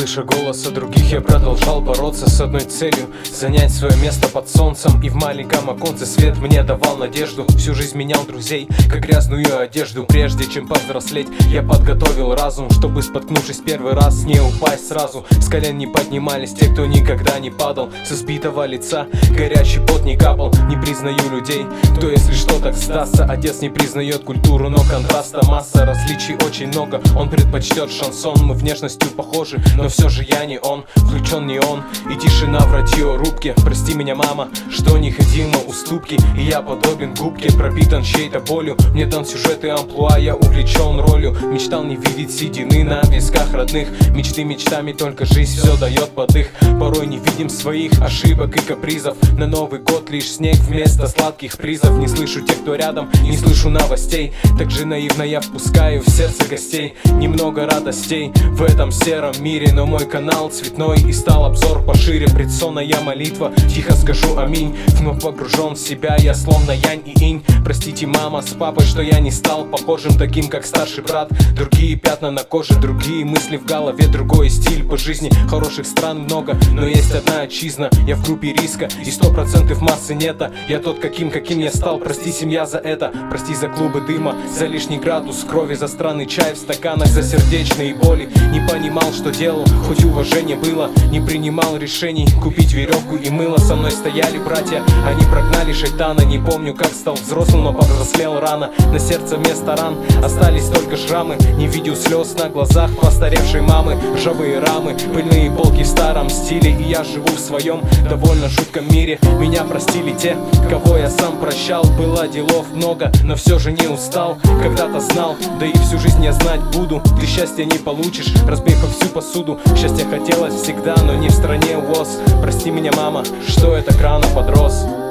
слыша голоса других, я продолжал бороться с одной целью — занять свое место под солнцем. И в маленьком оконце свет мне давал надежду. Всю жизнь менял друзей, как грязную одежду. Прежде чем повзрослеть, я подготовил разум, чтобы, споткнувшись первый раз, не упасть сразу. С колен не поднимались те, кто никогда не падал. С избитого лица горячий пот не капал. Не признаю людей, кто, если что, так сдастся. Отец не признает культуру, но контраста масса. Различий очень много, он предпочтет шансон. Мы внешностью похожи, но все же я не он. Включен не он, и тишина в радиорубке. Прости меня, мама, что необходимо уступки. И я подобен губке, пропитан чьей-то болью. Мне дан сюжет и амплуа, я увлечен ролью. Мечтал не видеть седины на висках родных. Мечты мечтами, только жизнь все дает подых. Порой не видим своих ошибок и капризов. На Новый год лишь снег вместо сладких призов. Не слышу тех, кто рядом, не слышу новостей. Так же наивно я впускаю в сердце гостей. Немного радостей в этом сером мире, но мой канал цветной и стал обзор пошире. Предсонная молитва, тихо скажу аминь. Вновь погружен в себя, я словно янь и инь. Простите, мама с папой, что я не стал похожим таким, как старший брат. Другие пятна на коже, другие мысли в голове, другой стиль по жизни. Хороших стран много, но есть одна отчизна. Я в группе риска, и 100% массы нета. Я тот, каким я стал, прости, семья, за это. Прости за клубы дыма, за лишний градус крови, за странный чай в стаканах, за сердечные боли. Не понимал, что делал, хоть уважение было. Не принимал решений, купить веревку и мыло. Со мной стояли братья, они прогнали шайтана. Не помню, как стал взрослым, но повзрослел рано. На сердце вместо ран остались только шрамы. Не видел слез на глазах постаревшей мамы. Ржавые рамы, пыльные полки в старом стиле. И я живу в своем довольно жутком мире. Меня простили те, кого я сам прощал. Было делов много, но все же не устал. Когда-то знал, да и всю жизнь я знать буду. Ты счастья не получишь, разбейка всю посуду. Счастье хотелось всегда, но не в стране УОЗ. Прости меня, мама, что я так рано подрос.